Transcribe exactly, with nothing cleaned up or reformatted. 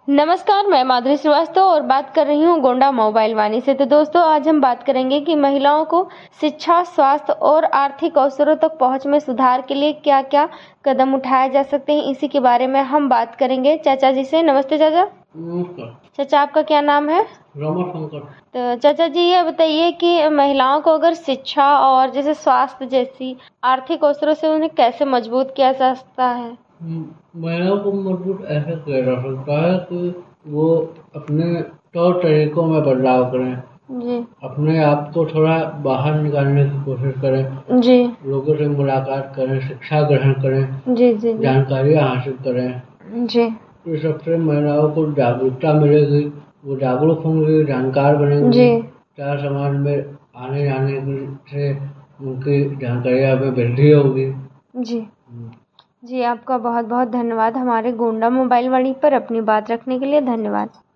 नमस्कार, मैं माधुरी श्रीवास्तव और बात कर रही हूँ गोंडा मोबाइल वाणी से। तो दोस्तों, आज हम बात करेंगे कि महिलाओं को शिक्षा, स्वास्थ्य और आर्थिक अवसरों तक पहुँच में सुधार के लिए क्या-क्या कदम उठाए जा सकते हैं, इसी के बारे में हम बात करेंगे चाचा जी से। नमस्ते चाचा। नमस्कार। चाचा, आपका क्या नाम है? रमाशंकर। तो चाचा जी, ये बताइए कि महिलाओं को अगर शिक्षा और जैसे स्वास्थ्य जैसी आर्थिक अवसरों से उन्हें कैसे मजबूत किया जा सकता है? महिलाओं को मजबूत ऐसे किया जा सकता है कि वो अपने तौर तरीकों में बदलाव करें जी। अपने आप को थोड़ा बाहर निकालने की कोशिश करें जी। लोगों से मुलाकात करें, शिक्षा ग्रहण करें, जी जी जी। जानकारियाँ हासिल करें। जी। तो सबसे महिलाओं को जागरूकता मिलेगी, वो जागरूक होंगी, जानकार बनेंगी, चार समाज में आने जाने से उनकी जानकारियाँ में वृद्धि होगी। जी जी, आपका बहुत बहुत धन्यवाद हमारे गोंडा मोबाइल वाणी पर अपनी बात रखने के लिए। धन्यवाद।